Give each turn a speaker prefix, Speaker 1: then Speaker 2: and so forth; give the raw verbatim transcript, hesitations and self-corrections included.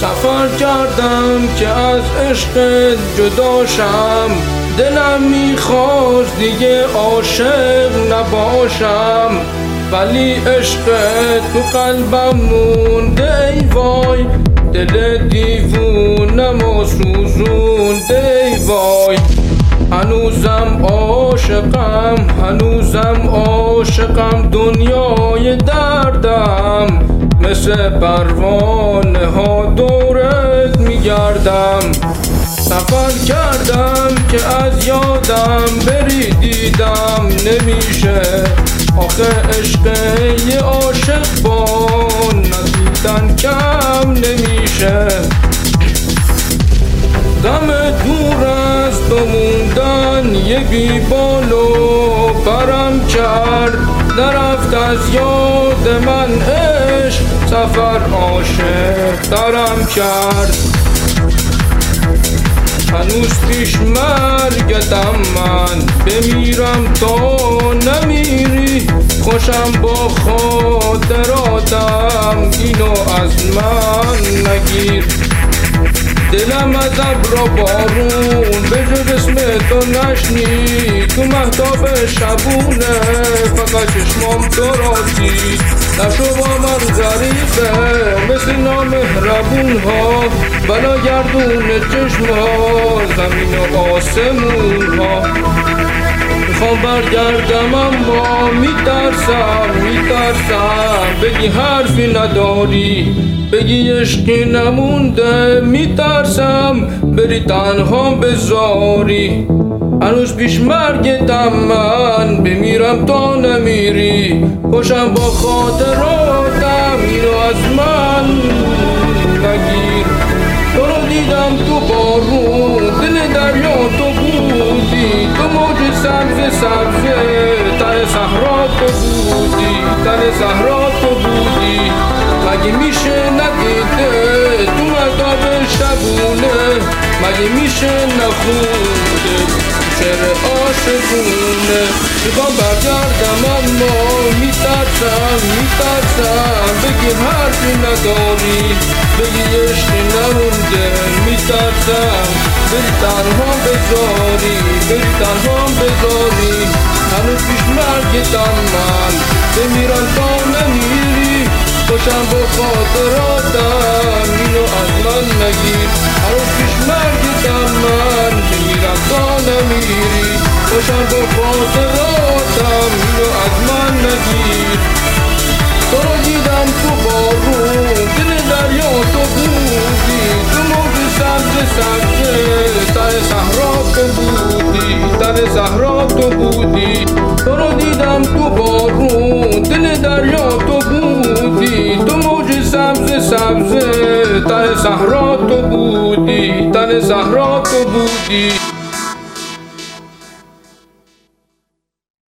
Speaker 1: سفر کردم که از عشق جداشم، دلم میخواست دیگه عاشق نباشم، ولی عشق تو قلبم مونده ای وای، دل دیوونم و سوزونده ای وای. هنوزم عاشقم، هنوزم عاشقم، دنیای دردم، مثل پروانه ها دورت میگردم. سفر کردم که از یادم بری، دیدم نمیشه آخه عشق یه عاشق با ندیدن کم نمیشه. غم دور از تو موندن یه بی بال و برم کرد، نرفت از یاد من عشق، سفر عاشق ترم کرد. هنوز پیش مرگتم من، بمیرم تا نمیری، خوشم با خاطراتم، اینو از من نگیر. دلم از ابر و بارون به جز اسم تو نشنید، تو مهتاب شبونه فقط چشمام تو را دید. نشو با من غریبه مثل نامهربون ها، بلا گردون چشم ها، زمین و آسمون ها. میخوام برگردم اما میترسم میترسم، بگی حرفی نداری، بگی عشقی نمونده، میترسم بری تنها بذاری. هنوز پیش مرگتم من، بمیرم تا نمیری، خوشم با خاطراتم، اینو از من نگیر. تو رو دیدم تو بارون، دل دریا تو بودی، تو موج سبز سبز تن صحرا تو بودی، تن صحرا تو بودی. مگه میشه ندیده تو مهتاب شبونه، مگه میشه نخونده شعر عاشقونه. میخوام برگردم اما میترسم میترسم، بگی حرفی نداری، بگی عشقی نمونده، میترسم بری تنها بذاری، بری تنها بذاری. هنوز پیش مرگتم من، بمیرم تا نمیری، خوشم با خاطراتم، اینو از من نگیر. هنوز پیش مرگتم من، بمیرم تا نمیری، خوشم با خاطراتم، اینو از من نگیر. تو رو دیدم تو بارون، دل دریا تو بودی، تو موج سبز سبز تن صحرا تو بودی، تن صحرا تو بودی. تو رو دیدم تو بارون، دل دریا تو بودی، تو موج سبز سبز تن صحرا تو بودی، تن صحرا تو بودی.